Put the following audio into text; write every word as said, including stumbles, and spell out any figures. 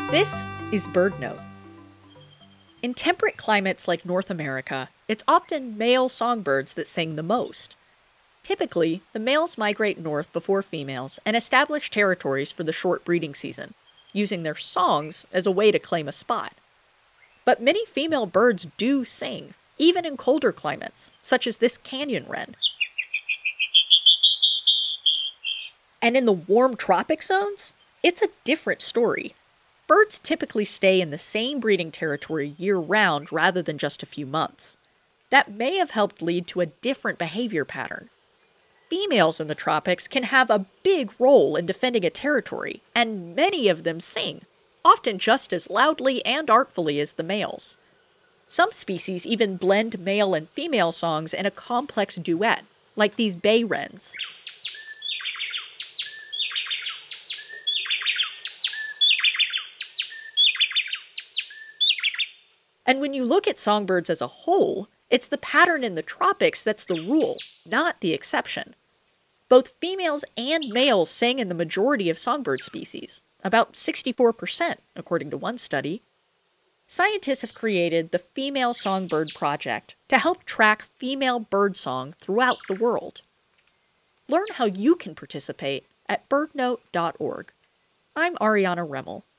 This is BirdNote. In temperate climates like North America, it's often male songbirds that sing the most. Typically, the males migrate north before females and establish territories for the short breeding season, using their songs as a way to claim a spot. But many female birds do sing, even in colder climates, such as this canyon wren. And in the warm tropic zones, it's a different story. Birds typically stay in the same breeding territory year-round rather than just a few months. That may have helped lead to a different behavior pattern. Females in the tropics can have a big role in defending a territory, and many of them sing, often just as loudly and artfully as the males. Some species even blend male and female songs in a complex duet, like these bay wrens. And when you look at songbirds as a whole, it's the pattern in the tropics that's the rule, not the exception. Both females and males sing in the majority of songbird species, about sixty-four percent, according to one study. Scientists have created the Female Songbird Project to help track female birdsong throughout the world. Learn how you can participate at birdnote dot org. I'm Ariana Remmel.